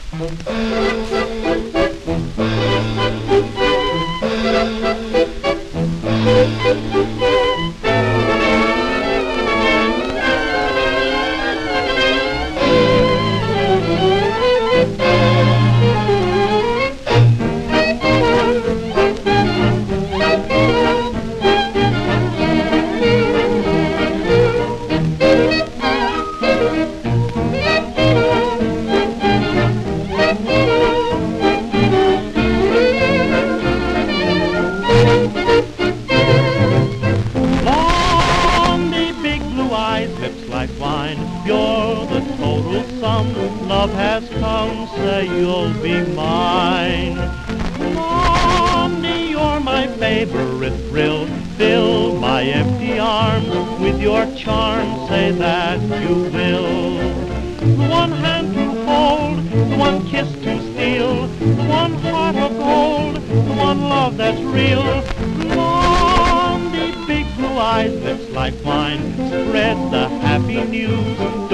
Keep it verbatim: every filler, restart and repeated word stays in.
Lips like wine, you're the total sum. Love has come, say you'll be mine. Blondie, you're my favorite thrill. Fill my empty arms with your charm, say that you will. The one hand to hold, the one kiss to steal, the one heart of gold, the one love that's real. Blondie, big blue eyes, lips like wine, spread the happy news.